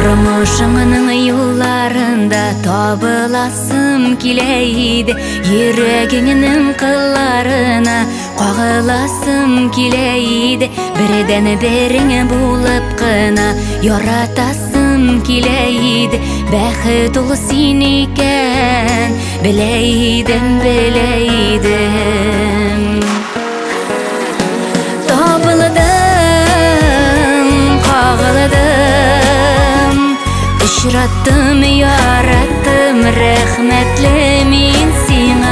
Turmuşumun yollarında tabılasım kileydi, yüreğinin kıllarına qağılasım kileydi, birden birini bulup kına yaratasım kileydi. Bәхет ул син икән, беләйдем. Табылдым, қағылдым, очраттым, яраттым, рәхмәтле мин сиңа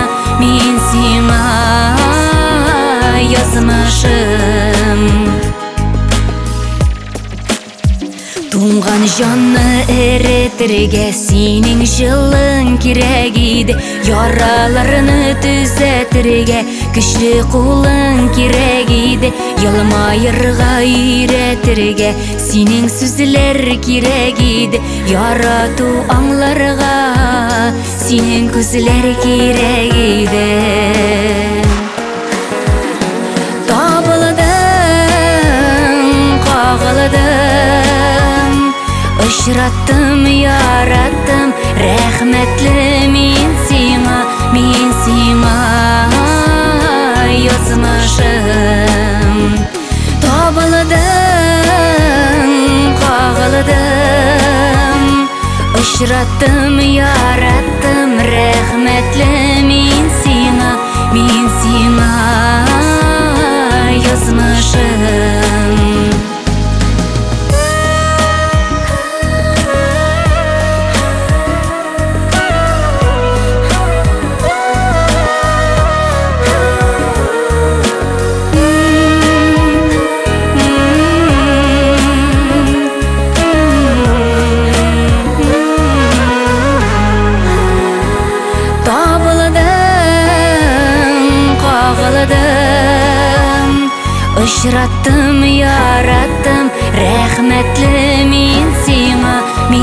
язмышым. Туңған жанны эретергә синең җылың кирәк иде, яраларны төзәтергә көчле кулың кирәк иде, елмаерга өйрәтергә синең сүзләр кирәк иде, ярату аңларга синең күзләр кирәк иде. Табылдым, кагылдым, очраттым, яраттым, рәхмәтле мин сиңа язмышым. Табылдым, кагылдым, очраттым, яраттым, рәхмәтле мин сиңа язмышым. Очраттым, яраттым, рәхмәтле мин сиңа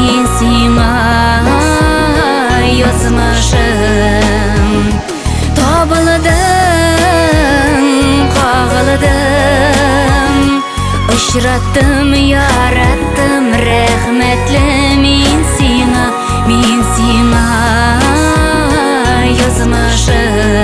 язмышым. Табылдым, кагылдым, очраттым, яраттым, рәхмәтле мин сиңа язмышым.